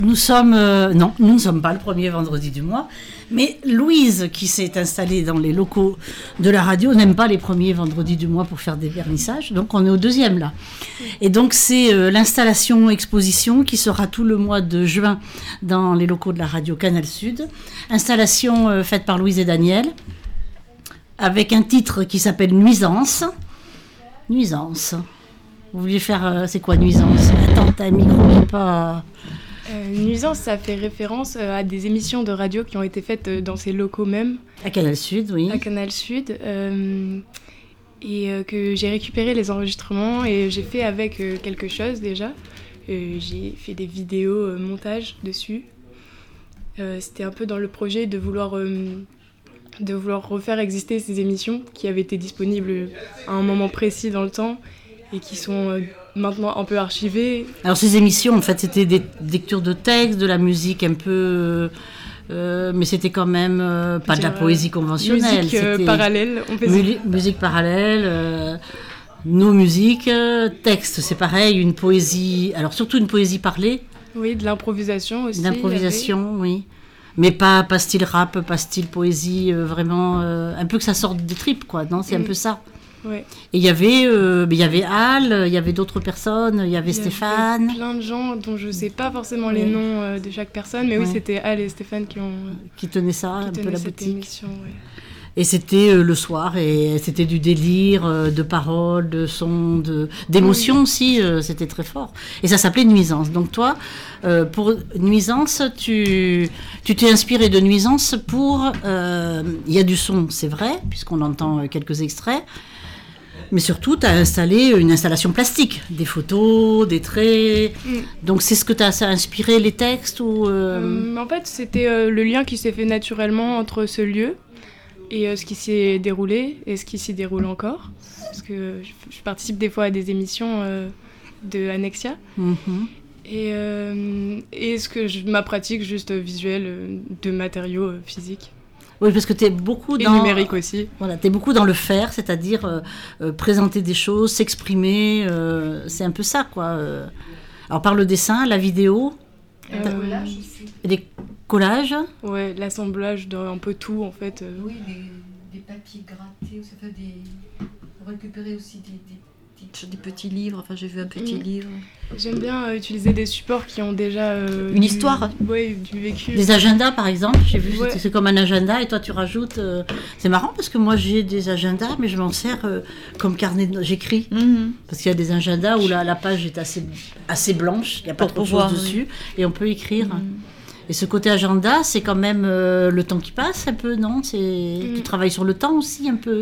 Non, nous ne sommes pas le premier vendredi du mois, mais Louise, qui s'est installée dans les locaux de la radio, n'aime pas les premiers vendredis du mois pour faire des vernissages, donc on est au deuxième là. Et donc c'est l'installation-exposition qui sera tout le mois de juin dans les locaux de la radio Canal Sud. Installation faite par Louise et Daniel, avec un titre qui s'appelle Nuisance. Nuisance. Vous vouliez faire... c'est quoi Nuisance ? Attends, t'as un micro qui n'est pas... Nuisance, ça fait référence à des émissions de radio qui ont été faites dans ces locaux même. À Canal Sud, oui. À Canal Sud. Et que j'ai récupéré les enregistrements et j'ai fait avec quelque chose déjà. J'ai fait des vidéos montage dessus. C'était un peu dans le projet de vouloir refaire exister ces émissions qui avaient été disponibles à un moment précis dans le temps et qui sont maintenant un peu archivées. Alors ces émissions, en fait, c'était des lectures de textes, de la musique un peu... mais c'était quand même pas de la poésie conventionnelle. Musique parallèle. Musique parallèle, nos musiques, textes, c'est pareil, une poésie... Alors surtout une poésie parlée. Oui, de l'improvisation aussi. L'improvisation, oui. Mais pas style rap, pas style poésie, vraiment... un peu que ça sorte des tripes, quoi, non ? C'est un peu ça. Ouais. Et il y avait Al, il y avait d'autres personnes, il y avait Stéphane. Il y avait plein de gens dont je ne sais pas forcément les noms de chaque personne, mais oui, c'était Al et Stéphane qui tenaient ça, un peu la boutique. Émission, ouais. Et c'était le soir, et c'était du délire, de paroles, de sons, d'émotions aussi, c'était très fort. Et ça s'appelait Nuisance. Donc toi, pour Nuisance, tu t'es inspiré de Nuisance pour... Il y a du son, c'est vrai, puisqu'on entend quelques extraits, mais surtout, tu as installé une installation plastique, des photos, des traits. Donc c'est ce que t'as inspiré les textes ou En fait, c'était le lien qui s'est fait naturellement entre ce lieu et ce qui s'y déroulé et ce qui s'y déroule encore. Parce que je participe des fois à des émissions de Annexia. Et ma pratique juste visuelle de matériaux physiques. Oui, parce que tu es beaucoup dans... Et numérique aussi. Voilà, tu es beaucoup dans le faire, c'est-à-dire présenter des choses, s'exprimer, c'est un peu ça, quoi. Alors par le dessin, la vidéo... collages aussi. Des collages. Ouais, l'assemblage d'un peu tout, en fait. Oui, des papiers grattés, ça fait récupérer aussi des petits livres, enfin j'ai vu un petit livre. J'aime bien utiliser des supports qui ont déjà... une histoire. Oui, du vécu. Des agendas par exemple, j'ai vu, c'est comme un agenda et toi tu rajoutes... C'est marrant parce que moi j'ai des agendas mais je m'en sers comme carnet de notes, j'écris. Parce qu'il y a des agendas où la page est assez blanche, il n'y a pas trop de choses dessus et on peut écrire. Et ce côté agenda, c'est quand même le temps qui passe un peu, non ? Tu travailles sur le temps aussi un peu ?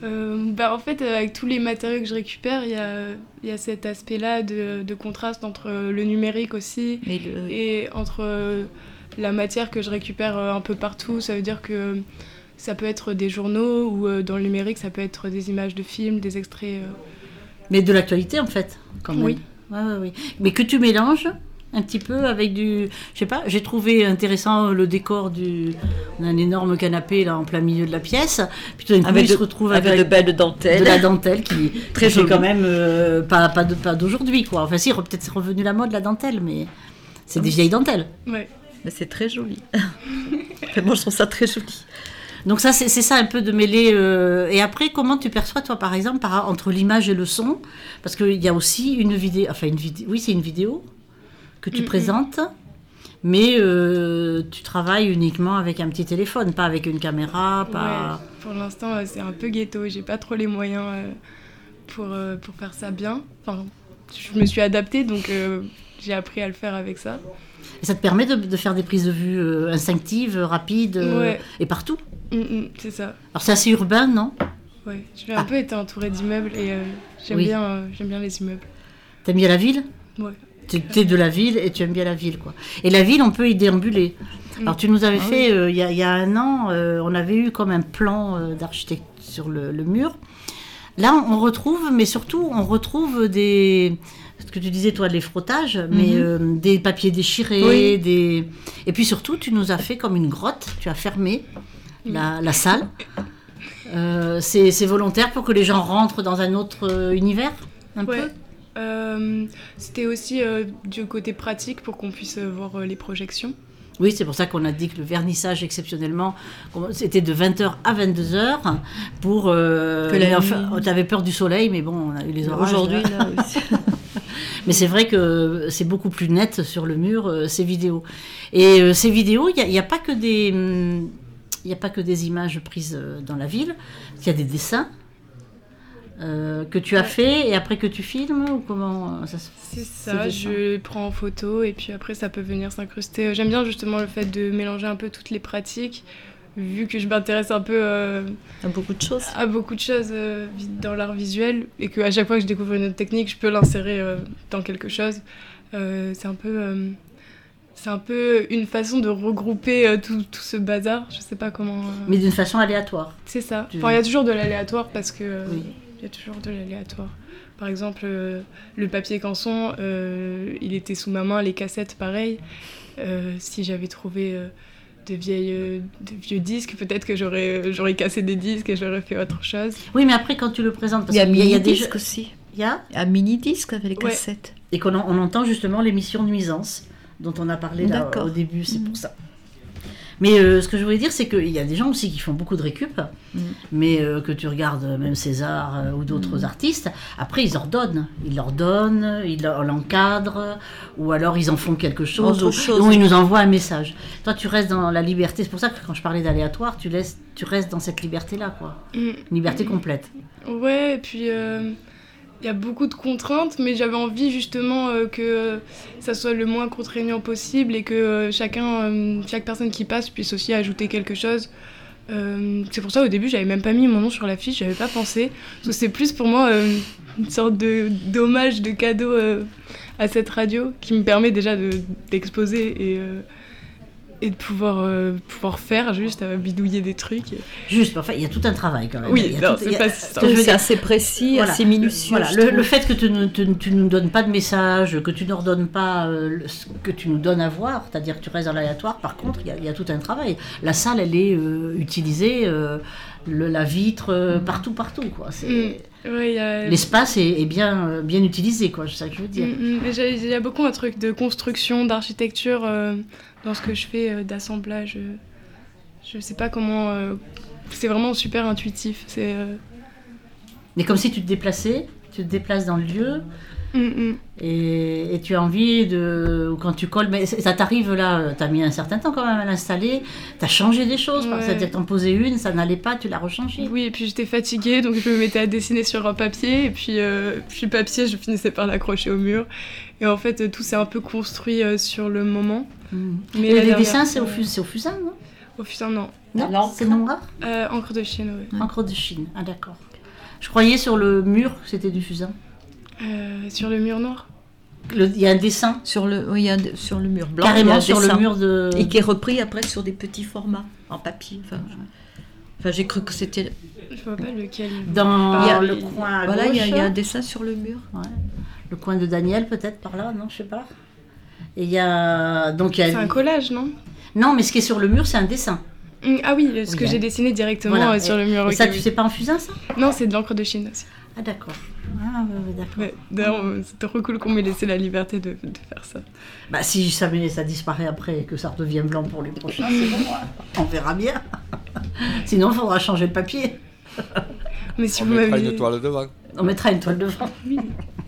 En fait, avec tous les matériaux que je récupère, il y a cet aspect-là de contraste entre le numérique aussi et entre la matière que je récupère un peu partout. Ça veut dire que ça peut être des journaux ou dans le numérique, ça peut être des images de films, des extraits. Mais de l'actualité, en fait, quand même. Oui. Oui. Mais que tu mélanges un petit peu avec du... Je sais pas, j'ai trouvé intéressant le décor on a un énorme canapé là en plein milieu de la pièce. Puis tout d'un coup, il se retrouve avec de belles dentelles. De la dentelle qui très jolie quand même pas d'aujourd'hui, quoi. Enfin si, peut-être c'est revenu la mode la dentelle, mais c'est des vieilles dentelles. Ouais. Mais c'est très joli. Moi, je trouve ça très joli. Donc ça, c'est ça un peu de mêler... Et après, comment tu perçois, toi, par exemple, entre l'image et le son ? Parce qu'il y a aussi une vidéo... Enfin, oui, c'est une vidéo que tu présentes, mais tu travailles uniquement avec un petit téléphone, pas avec une caméra, pas... Ouais, pour l'instant, c'est un peu ghetto. J'ai pas trop les moyens pour faire ça bien. Enfin, je me suis adaptée, donc j'ai appris à le faire avec ça. Et ça te permet de faire des prises de vue instinctives, rapides, et partout. C'est ça. Alors c'est assez urbain, non ? Ouais, j'ai un peu été entourée d'immeubles et j'aime bien les immeubles. T'aimes bien la ville ? Ouais. T'es de la ville et tu aimes bien la ville, quoi. Et la ville, on peut y déambuler. Alors tu nous avais fait, il y a un an, on avait eu comme un plan d'architecte sur le mur. Là, on retrouve, mais surtout, on retrouve ce que tu disais, toi, les frottages, mais des papiers déchirés, et puis surtout, tu nous as fait comme une grotte, tu as fermé la salle. C'est volontaire pour que les gens rentrent dans un autre univers, un peu ? C'était aussi du côté pratique pour qu'on puisse voir les projections. Oui, c'est pour ça qu'on a dit que le vernissage, exceptionnellement, c'était de 20h à 22h pour... tu avais peur du soleil, mais bon, on a eu les orages. Aujourd'hui, là aussi. Mais c'est vrai que c'est beaucoup plus net sur le mur, ces vidéos. Et ces vidéos, il n'y a pas que des... Il n'y a pas que des images prises dans la ville, il y a des dessins que tu as fait et après que tu filmes ou comment ça se fait? C'est ça, je prends en photo et puis après ça peut venir s'incruster. J'aime bien justement le fait de mélanger un peu toutes les pratiques, vu que je m'intéresse un peu à beaucoup de choses. À beaucoup de choses dans l'art visuel et qu'à chaque fois que je découvre une autre technique, je peux l'insérer dans quelque chose. C'est un peu une façon de regrouper tout ce bazar. Je sais pas comment. Mais d'une façon aléatoire. C'est ça. Enfin, il y a toujours de l'aléatoire parce que. Oui. Il y a toujours de l'aléatoire. Par exemple, le papier canson, il était sous ma main, les cassettes, pareil. Si j'avais trouvé de vieux disques, peut-être que j'aurais cassé des disques et j'aurais fait autre chose. Oui, mais après, quand tu le présentes... Parce il y a des disques aussi. Il y a un mini-disque avec les cassettes. Et on entend justement l'émission Nuisance, dont on a parlé là, au début, c'est pour ça. Mais ce que je voulais dire, c'est qu'il y a des gens aussi qui font beaucoup de récup, mais que tu regardes même César ou d'autres artistes, après ils ordonnent, ils l'encadrent, ou alors ils en font quelque chose, ou ils nous envoient un message. Toi, tu restes dans la liberté, c'est pour ça que quand je parlais d'aléatoire, tu restes dans cette liberté-là, quoi. Une liberté complète. Ouais, et puis... Il y a beaucoup de contraintes, mais j'avais envie justement que ça soit le moins contraignant possible et que chaque personne qui passe puisse aussi ajouter quelque chose. C'est pour ça au début j'avais même pas mis mon nom sur l'affiche, j'avais pas pensé. Parce que c'est plus pour moi une sorte d'hommage, de cadeau à cette radio qui me permet déjà d'exposer et de pouvoir faire juste bidouiller des trucs. Juste, enfin, il y a tout un travail quand même. Oui, c'est assez précis, assez minutieux. Voilà, le fait que tu ne nous donnes pas de message, que tu ne redonnes pas ce que tu nous donnes à voir, c'est-à-dire que tu restes dans l'aléatoire, par contre, il y a tout un travail. La salle, elle est utilisée, la vitre, partout, quoi. L'espace est bien utilisé, quoi, c'est ça que je veux dire. Il y a beaucoup un truc de construction, d'architecture dans ce que je fais, d'assemblage. Je sais pas comment... c'est vraiment super intuitif. Mais comme si tu te déplaces dans le lieu... Et tu as envie de... Quand tu colles... Mais ça t'arrive là, t'as mis un certain temps quand même à l'installer, t'as changé des choses, c'est-à-dire t'en posais une, ça n'allait pas, tu l'as rechangée. Oui, et puis j'étais fatiguée, donc je me mettais à dessiner sur un papier, et puis le papier, je finissais par l'accrocher au mur. Et en fait, tout s'est un peu construit sur le moment. Mais les dessins, c'est au fusain, non? Au fusain, non. Non, c'est noir. Encre de Chine, oui. Encre de Chine, ah d'accord. Je croyais sur le mur que c'était du fusain. Sur le mur noir. Il y a un dessin sur le mur blanc. Carrément sur le mur de... Et qui est repris après sur des petits formats en papier. Enfin, j'ai cru que c'était... Je vois pas lequel. Dans le coin à voilà, gauche. Il y a un dessin sur le mur. Ouais. Le coin de Daniel peut-être par là, non, je sais pas. Et il y a... C'est un collage, non? Non, mais ce qui est sur le mur, c'est un dessin. Ah oui, ce que j'ai dessiné directement sur le mur. Et ça, tu sais pas en fusain, ça? Non, c'est de l'encre de Chine aussi. Ah d'accord. Ah d'accord. Ouais, d'ailleurs, c'est trop cool qu'on m'ait laissé la liberté de faire ça. Bah si ça disparaît après et que ça redevient blanc pour les prochains, c'est bon, on verra bien. Sinon, il faudra changer le papier. Mais si on mettra une toile devant. On mettra une toile devant. Oui.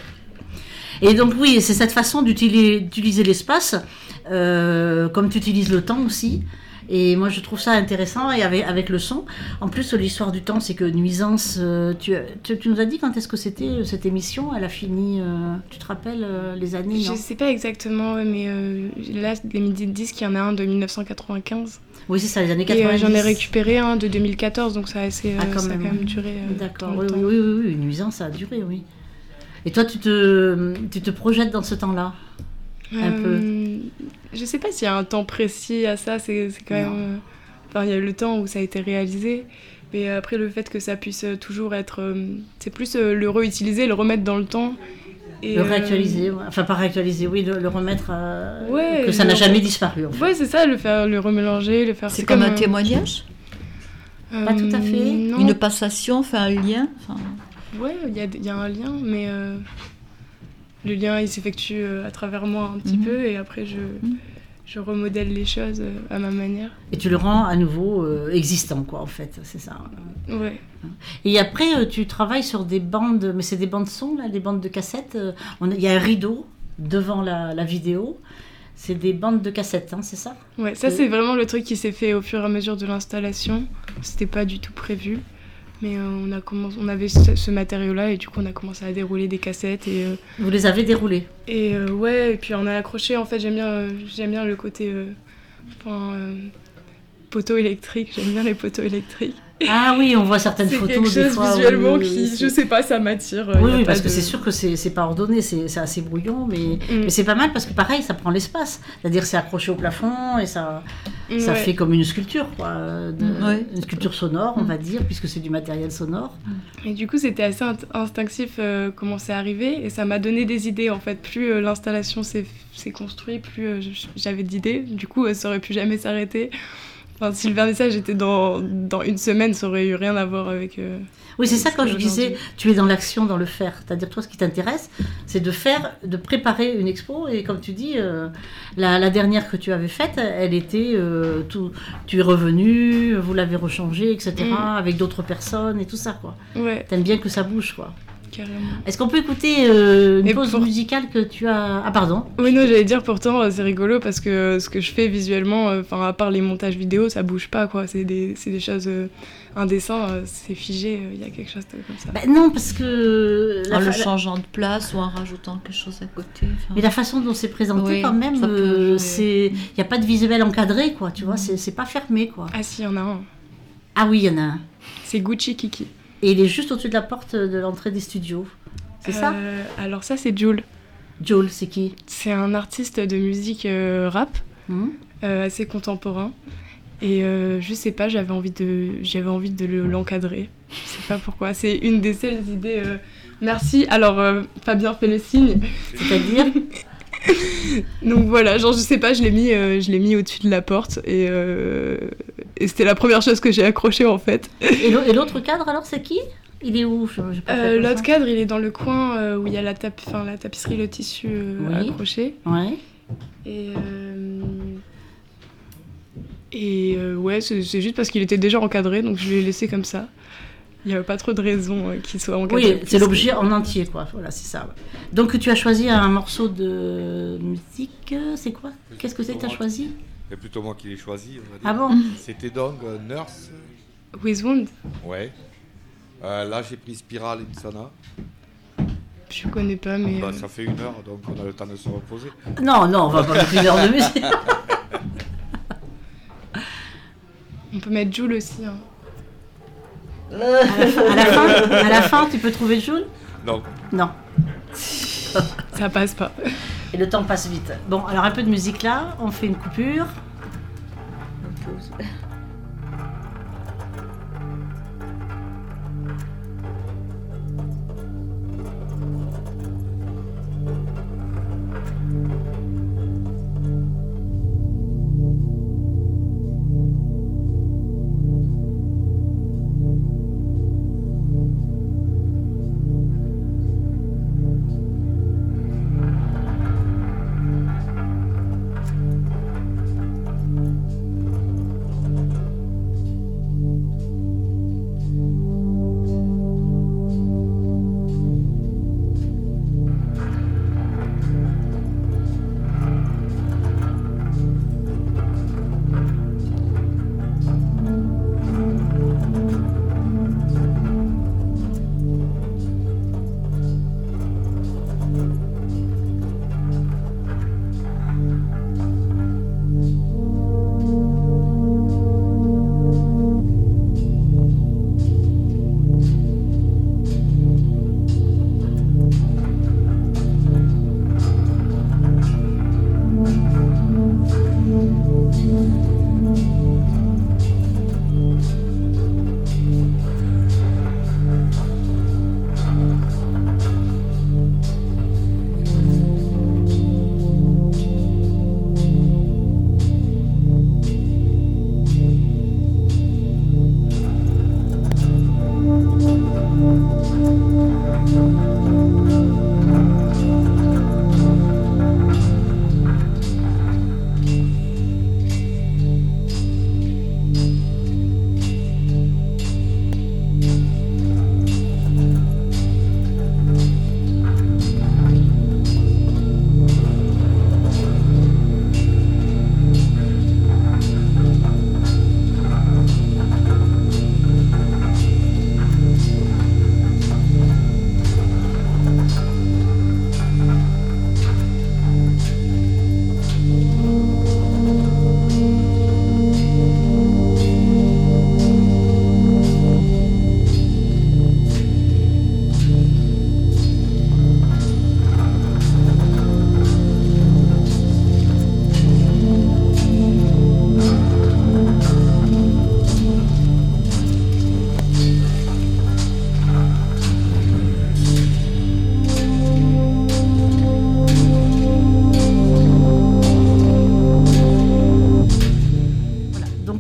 Et donc oui, c'est cette façon d'utiliser l'espace, comme tu utilises le temps aussi. Et moi, je trouve ça intéressant, et avec le son. En plus, l'histoire du temps, c'est que Nuisance... Tu nous as dit quand est-ce que c'était cette émission? Elle a fini... tu te rappelles les années? Je ne sais pas exactement, mais là, les Midi Disques, il y en a un de 1995. Oui, c'est ça, les années 90. Et j'en ai récupéré un de 2014, donc ça a quand même duré. D'accord, oui, Nuisance, ça a duré, oui. Et toi, tu te projettes dans ce temps-là? Un peu. Je sais pas s'il y a un temps précis à ça, c'est quand même... Enfin, il y a le temps où ça a été réalisé, mais après le fait que ça puisse toujours être... c'est plus le réutiliser, le remettre dans le temps. Et le réactualiser, enfin pas réactualiser, oui, le remettre... que ça n'a jamais disparu, en fait. Ouais, c'est ça, le remélanger, le faire... C'est comme un témoignage? Pas tout à fait. Non. Une passation, enfin un lien. Ouais, il y a un lien, mais... le lien il s'effectue à travers moi un petit peu, et après je remodèle les choses à ma manière. Et tu le rends à nouveau existant, quoi, en fait, c'est ça. Ouais. Et après, tu travailles sur des bandes, mais c'est des bandes son, là, des bandes de cassettes. Il y a un rideau devant la vidéo. C'est des bandes de cassettes, hein, c'est ça? Ouais, ça c'est vraiment le truc qui s'est fait au fur et à mesure de l'installation. C'était pas du tout prévu. Mais on avait ce matériau-là, et du coup on a commencé à dérouler des cassettes. Et, vous les avez déroulées? Ouais, et puis on a accroché. En fait, j'aime bien le côté poteau électrique. J'aime bien les poteaux électriques. Ah oui, on voit certaines photos quelque chose des fois, visuellement qui, je sais pas, ça m'attire. Oui, parce que c'est sûr que c'est pas ordonné, c'est assez brouillon, mais c'est pas mal parce que pareil, ça prend l'espace. C'est-à-dire c'est accroché au plafond et ça fait comme une sculpture, quoi, une sculpture sonore, on va dire, puisque c'est du matériel sonore. Et du coup, c'était assez instinctif comment c'est arrivé, et ça m'a donné des idées en fait. Plus l'installation s'est construite, plus j'avais d'idées. Du coup, ça aurait pu jamais s'arrêter. Enfin, si le vernissage était dans une semaine, ça aurait eu rien à voir avec... oui, c'est ça quand je disais, tu es dans l'action, dans le faire. C'est-à-dire, toi, ce qui t'intéresse, c'est de préparer une expo. Et comme tu dis, la dernière que tu avais faite, elle était... tu es revenu, vous l'avez rechangée, etc., avec d'autres personnes et tout ça, quoi. Ouais. T'aimes bien que ça bouge, quoi. Carrément. Est-ce qu'on peut écouter une pause musicale que tu as... Ah, pardon. Oui, non, j'allais dire, pourtant, c'est rigolo parce que ce que je fais visuellement, à part les montages vidéo, ça bouge pas, quoi. C'est des choses... un dessin, c'est figé, il y a quelque chose comme ça. Bah, non, parce que... En le changeant de place ou en rajoutant quelque chose à côté. Mais la façon dont c'est présenté, quand même, il n'y a pas de visuel encadré, quoi, tu vois, c'est pas fermé, quoi. Ah si, il y en a un. Ah oui, il y en a un. C'est Gucci Kiki. Et il est juste au-dessus de la porte de l'entrée des studios. C'est ça? Alors ça, c'est Jul. Jul, c'est qui? C'est un artiste de musique rap, assez contemporain. Et je sais pas, j'avais envie de l'encadrer. Je sais pas pourquoi. C'est une des seules idées. Merci. Alors, Fabien fait le signe. C'est-à-dire? Donc voilà, genre je sais pas, je l'ai mis au-dessus de la porte, et c'était la première chose que j'ai accrochée en fait. Et l'autre cadre alors, c'est qui? Il est où? L'autre cadre, il est dans le coin où il y a la tapisserie, le tissu accroché. Ouais. Et ouais, c'est juste parce qu'il était déjà encadré, donc je l'ai laissé comme ça. Il n'y avait pas trop de raison qu'il soit encadré. Oui, c'est l'objet en entier, quoi. Voilà, c'est ça. Donc tu as choisi un morceau de musique, c'est quoi? Qu'est-ce que c'est que tu as choisi? C'est plutôt moi qui l'ai choisi, on va dire. Ah bon? C'était donc Nurse. With Wound. Ouais. Là, j'ai pris Spiral Insana. Je connais pas, mais... ça fait 1 heure, donc on a le temps de se reposer. Non, on va pas mettre 1 heure de musique. On peut mettre Jul aussi, hein. À la fin, tu peux trouver Jul? Non. Ça passe pas. Et le temps passe vite. Bon, alors un peu de musique là, on fait une coupure. Une pause.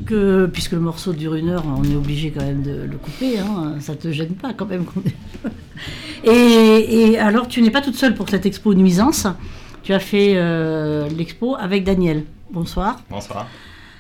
puisque le morceau dure 1 heure, on est obligé quand même de le couper, hein, ça te gêne pas quand même. Et alors, tu n'es pas toute seule pour cette expo Nuisance. Tu as fait l'expo avec Daniel. Bonsoir. Bonsoir.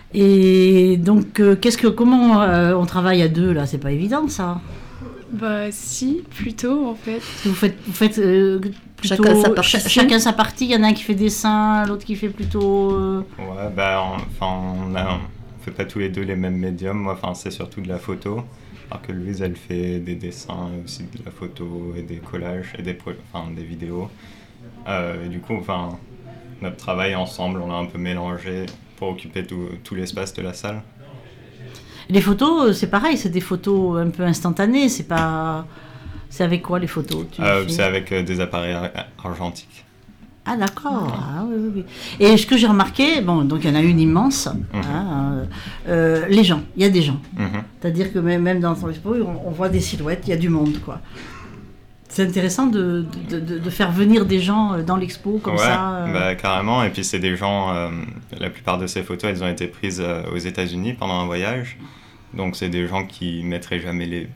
Et donc, comment on travaille à 2 là? C'est pas évident ça. Bah si, plutôt en fait. Vous faites plutôt chacun sa partie. Il y en a un qui fait dessin, l'autre qui fait plutôt. Ouais, on fait pas tous les deux les mêmes médiums. Moi, c'est surtout de la photo. Alors que Louise, elle fait des dessins, aussi de la photo et des collages et des vidéos. Et du coup, notre travail ensemble, on a un peu mélangé pour occuper tout l'espace de la salle. Les photos, c'est pareil, c'est des photos un peu instantanées. C'est avec quoi les photos? C'est avec des appareils argentiques. Ah d'accord, oui. Et ce que j'ai remarqué, donc il y en a une immense, les gens, il y a des gens. C'est-à-dire que même dans ton expo, on voit des silhouettes, il y a du monde, quoi. C'est intéressant de faire venir des gens dans l'expo comme ça. Carrément, et puis c'est des gens, la plupart de ces photos, elles ont été prises aux États-Unis pendant un voyage. Donc c'est des gens qui mettraient jamais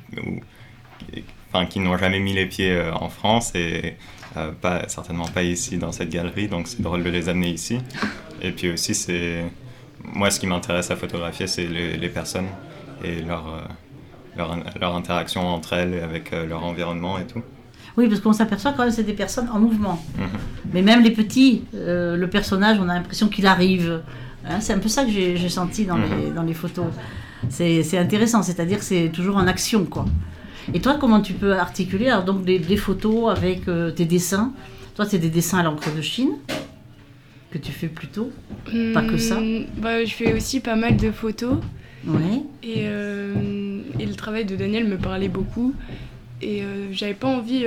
qui n'ont jamais mis les pieds en France et certainement pas ici dans cette galerie, donc c'est drôle de les amener ici. Et puis aussi, moi ce qui m'intéresse à photographier, c'est les personnes et leur interaction entre elles et avec leur environnement et tout. Oui, parce qu'on s'aperçoit quand même que c'est des personnes en mouvement. Mais même les petits, le personnage, on a l'impression qu'il arrive. C'est un peu ça que j'ai senti dans les photos. C'est intéressant, c'est-à-dire que c'est toujours en action, quoi. Et toi, comment tu peux articuler alors, donc, des photos avec tes dessins? Toi, c'est des dessins à l'encre de Chine que tu fais plutôt, pas que ça. Je fais aussi pas mal de photos. Oui. Et le travail de Daniel me parlait beaucoup. Et j'avais pas envie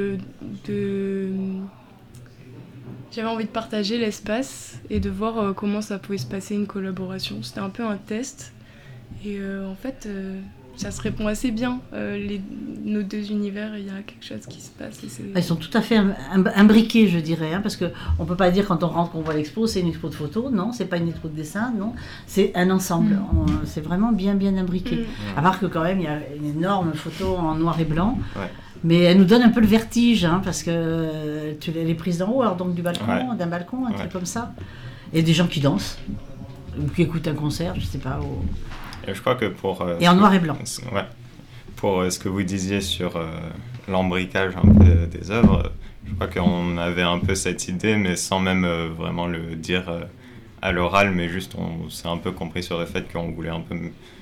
J'avais envie de partager l'espace et de voir comment ça pouvait se passer une collaboration. C'était un peu un test. Et en fait, ça se répond assez bien. Nos deux univers, il y a quelque chose qui se passe. Ils sont tout à fait imbriqués, je dirais. Parce qu'on ne peut pas dire quand on rentre qu'on voit l'expo, c'est une expo de photos. Non, c'est pas une expo de dessin. Non, c'est un ensemble. C'est vraiment bien imbriqué. À part que quand même, il y a une énorme photo en noir et blanc. Ouais. Mais elle nous donne un peu le vertige, parce que tu l'as prise d'en haut, alors donc d'un balcon, un truc comme ça. Et des gens qui dansent, ou qui écoutent un concert, je sais pas. Et je crois que et en noir et blanc. Pour ce que vous disiez sur l'embriquage un peu des œuvres, je crois qu'on avait un peu cette idée, mais sans même vraiment le dire à l'oral, mais juste on s'est un peu compris sur le fait qu'on voulait un peu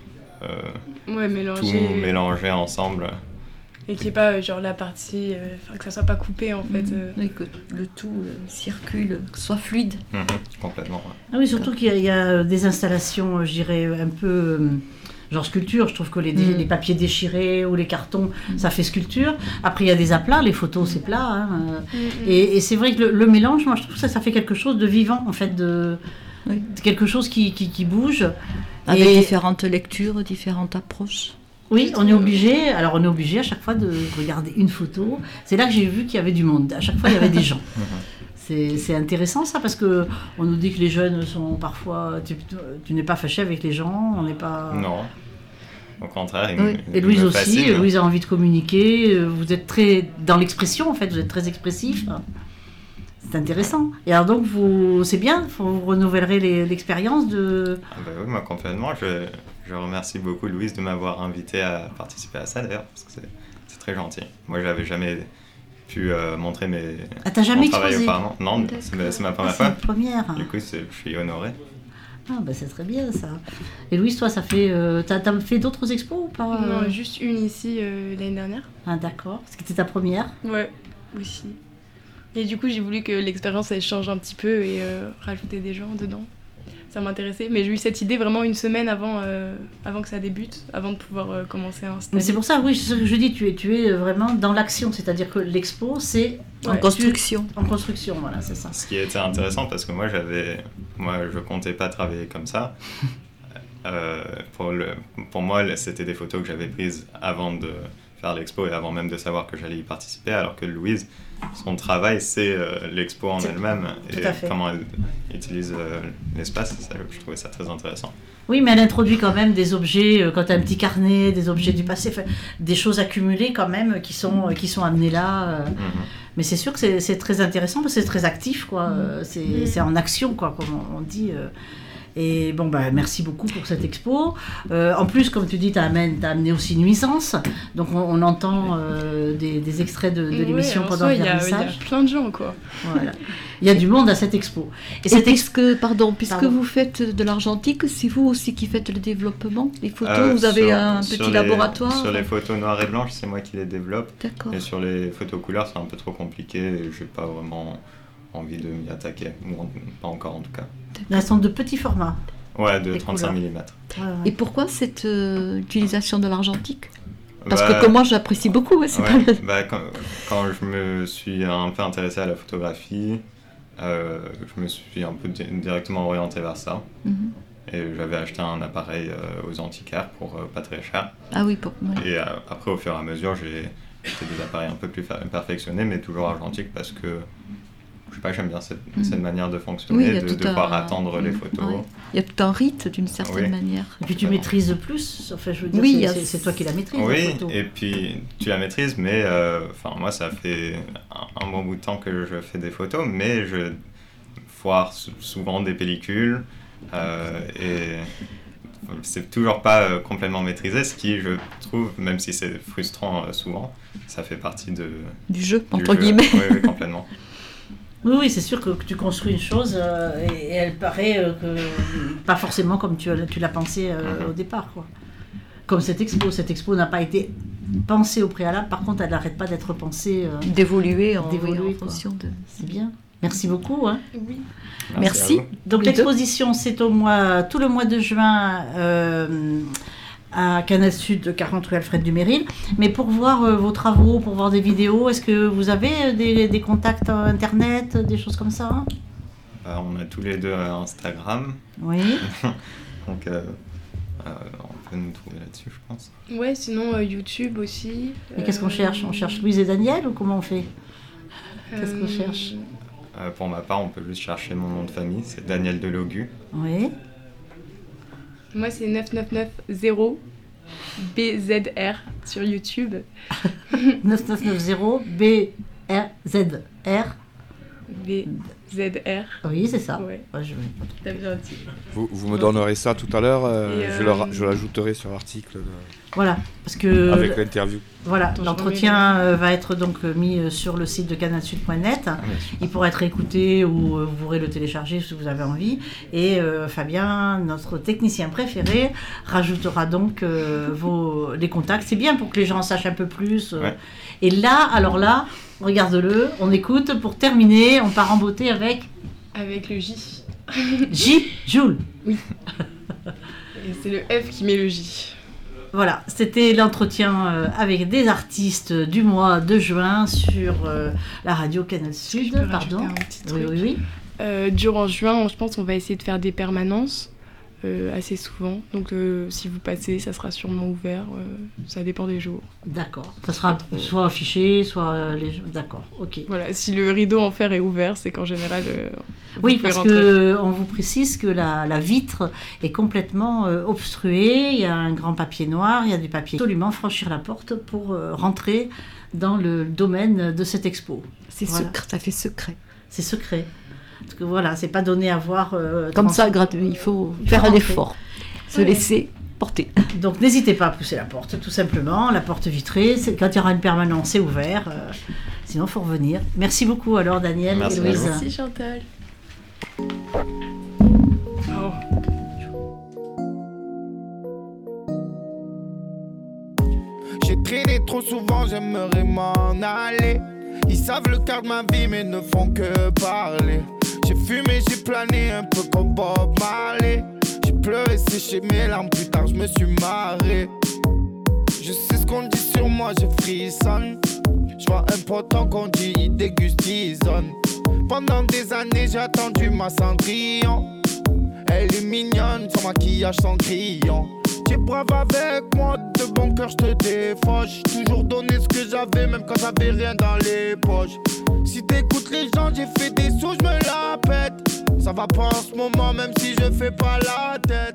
tout mélanger ensemble. Et qu'il n'y ait pas la partie, que ça soit pas coupé en fait. Et que le tout circule, soit fluide. Complètement. Ouais. Ah oui, surtout qu'il y a des installations, je dirais, un peu genre sculpture. Je trouve que les papiers déchirés ou les cartons, ça fait sculpture. Après, il y a des aplats, les photos, c'est plat. Et c'est vrai que le mélange, moi, je trouve que ça fait quelque chose de vivant, en fait, de quelque chose qui bouge. Avec différentes lectures, différentes approches. Oui, on est obligé à chaque fois de regarder une photo. C'est là que j'ai vu qu'il y avait du monde. À chaque fois, il y avait des gens. C'est intéressant ça, parce qu'on nous dit que les jeunes sont parfois... Tu n'es pas fâché avec les gens, on n'est pas... Non, au contraire. Et Louise aussi, Louise a envie de communiquer. Vous êtes très dans l'expression, en fait, vous êtes très expressif. C'est intéressant. Et alors donc, c'est bien, vous renouvellerez l'expérience de... Oui, moi complètement. Je remercie beaucoup Louise de m'avoir invité à participer à ça d'ailleurs, parce que c'est très gentil. Moi, je n'avais jamais pu montrer t'as jamais mon travail exposé? auparavant. Non, c'est ma première fois. C'est la première. Du coup, je suis honoré. C'est très bien ça. Et Louise, toi, ça fait... t'as fait d'autres expos ou pas? Non, juste une ici l'année dernière. Ah d'accord. C'était ta première? Ouais, aussi. Et du coup, j'ai voulu que l'expérience elle change un petit peu et rajouter des gens dedans. Ça m'intéressait, mais j'ai eu cette idée vraiment une semaine avant que ça débute, avant de pouvoir commencer à installer. Mais c'est pour ça, oui, c'est ce que je dis, tu es vraiment dans l'action, c'est-à-dire que l'expo, c'est en construction. En construction, voilà, c'est ça. Ce qui était intéressant, parce que moi, je comptais pas travailler comme ça. Pour moi, c'était des photos que j'avais prises avant de faire l'expo et avant même de savoir que j'allais y participer, alors que Louise, son travail, c'est l'expo en elle-même et comment elle utilise l'espace. Ça, je trouvais ça très intéressant. Oui, mais elle introduit quand même des objets, quand tu as un petit carnet, des objets du passé, des choses accumulées quand même qui sont amenées là. Mais c'est sûr que c'est très intéressant parce que c'est très actif, quoi. C'est en action, quoi, comme on dit. Et bon, merci beaucoup pour cette expo. En plus, comme tu dis, t'as amené aussi Nuisance. Donc, on entend des extraits de l'émission pendant le vernissage. Il y a plein de gens, quoi. Voilà. Il y a du monde à cette expo. Puisque vous faites de l'argentique, c'est vous aussi qui faites le développement, les photos, vous avez un petit laboratoire. Sur les photos noires et blanches, c'est moi qui les développe. D'accord. Et sur les photos couleurs, c'est un peu trop compliqué et j'ai pas vraiment envie de m'y attaquer, ou pas encore en tout cas. Elles sont de petits formats. Ouais, de 35 mm. Ouais. Et pourquoi cette utilisation de l'argentique ? Parce que moi j'apprécie beaucoup. Quand je me suis un peu intéressé à la photographie, je me suis un peu directement orienté vers ça. Et j'avais acheté un appareil aux antiquaires pour pas très cher. Ah oui, Et après, au fur et à mesure, j'ai acheté des appareils un peu plus perfectionnés, mais toujours argentiques parce que je sais pas, j'aime bien cette manière de fonctionner, de devoir attendre les photos. Ouais. Il y a tout un rite d'une certaine manière. Et puis tu maîtrises plus, enfin je veux dire, c'est toi qui la maîtrises. Oui, la photo. Et puis tu la maîtrises, mais moi ça fait un bon bout de temps que je fais des photos, mais je foire souvent des pellicules et c'est toujours pas complètement maîtrisé, ce qui, je trouve, même si c'est frustrant souvent, ça fait partie du jeu, entre guillemets. Oui, complètement. Oui, c'est sûr que tu construis une chose et elle paraît pas forcément comme tu l'as pensé au départ, quoi. Comme cette expo n'a pas été pensée au préalable, par contre elle n'arrête pas d'être pensée. D'évoluer en fonction de... C'est bien. Merci beaucoup. Hein. Oui. Merci. Donc l'exposition, c'est tout le mois de juin à Canal Sud, 40 rue Alfred Duménil. Mais pour voir vos travaux, pour voir des vidéos, est-ce que vous avez des contacts internet, des choses comme ça, hein? On a tous les deux Instagram. Oui. Donc on peut nous trouver là-dessus, je pense. Ouais, sinon YouTube aussi. Et qu'est-ce qu'on cherche ? On cherche Louise et Daniel ou comment on fait ? Qu'est-ce qu'on cherche ? Pour ma part, on peut juste chercher mon nom de famille, c'est Daniel Delogu. Oui. Moi, c'est 9990 BZR sur YouTube. 9990 BZR. BZR. Oui, c'est ça. Ouais. T'as bien dit. Vous me donnerez ça tout à l'heure, je l'ajouterai sur l'article. Voilà, parce que... Avec l'interview. Voilà, l'entretien va être donc mis sur le site de canalsud.net. Il pourra être écouté ou vous pourrez le télécharger si vous avez envie. Et Fabien, notre technicien préféré, rajoutera donc les contacts. C'est bien pour que les gens en sachent un peu plus. Et là, regarde-le, on écoute. Pour terminer, on part en beauté avec... Avec le J. J, Joule. Oui. Et c'est le F qui met le J. Voilà, c'était l'entretien avec des artistes du mois de juin sur la radio Canal Sud. Pardon. Un petit truc. Oui. Durant juin, je pense qu'on va essayer de faire des permanences assez souvent. Donc si vous passez, ça sera sûrement ouvert. Ça dépend des jours. D'accord. Ça sera soit affiché, soit les jours. D'accord, ok. Voilà, si le rideau en fer est ouvert, c'est qu'en général... oui, parce qu'on vous précise que la vitre est complètement obstruée. Il y a un grand papier noir, il y a du papier. Absolument franchir la porte pour rentrer dans le domaine de cette expo. C'est secret, ça fait secret. C'est secret. Parce que voilà, c'est pas donné à voir. Comme ça, gratuit. Il faut faire un effort, se laisser porter. Donc n'hésitez pas à pousser la porte, tout simplement. La porte vitrée, quand il y aura une permanence, c'est ouvert. Sinon, il faut revenir. Merci beaucoup alors, Daniel et Louise. Merci Chantal. J'ai traîné trop souvent, j'aimerais m'en aller. Ils savent le quart de ma vie mais ne font que parler. J'ai fumé, j'ai plané un peu comme Bob Marley. J'ai pleuré, séché mes larmes, plus tard je me suis marré. Je sais ce qu'on dit sur moi, je frissonne. Je vois un potent qu'on dit, il déguste, disonne. Pendant des années j'ai attendu ma Cendrillon. Elle est mignonne, son maquillage, son crayon. T'es brave avec moi, de bon cœur je te défauche. Toujours donné ce que j'avais, même quand j'avais rien dans les poches. Si t'écoutes les gens, j'ai fait des sous, je me la pète. Ça va pas en ce moment, même si je fais pas la tête.